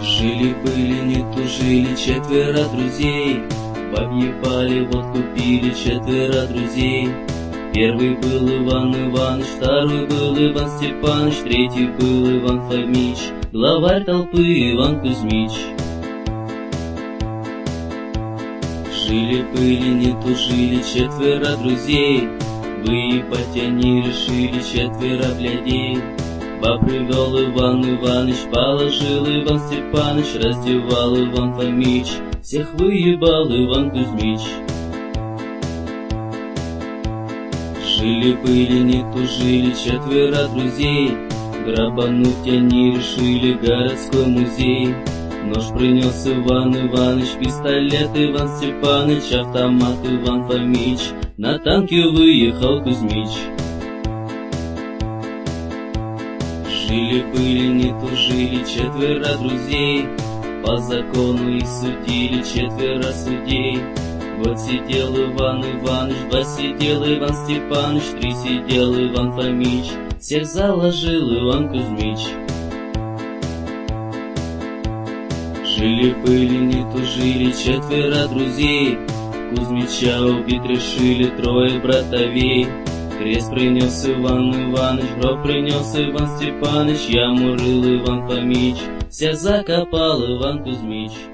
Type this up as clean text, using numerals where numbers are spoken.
Жили-были, не тужили четверо друзей, бабьи пали, водку пили четверо друзей. Первый был Иван Иваныч, второй был Иван Степаныч, третий был Иван Фомич, главарь толпы Иван Кузьмич. Жили-были, не тужили четверо друзей, выебать они решили четверо блядей. Баб привел Иван Иваныч, положил Иван Степаныч, раздевал Иван Фомич, всех выебал Иван Кузьмич. Жили-были, не тужили четверо друзей, грабануть они решили городской музей. Нож принес Иван Иваныч, пистолет Иван Степаныч, автомат Иван Фомич, на танке выехал Кузьмич. Жили-были, не тужили четверо друзей, по закону их судили четверо судей. Вот сидел Иван Иваныч, два сидел Иван Степаныч, три сидел Иван Фомич, всех заложил Иван Кузьмич. Жили-были, не тужили четверо друзей, Кузьмича убить решили трое братовей. Крест принес Иван Иваныч, гроб принес Иван Степаныч, яму рыл Иван Фомич, всех закопал Иван Кузьмич.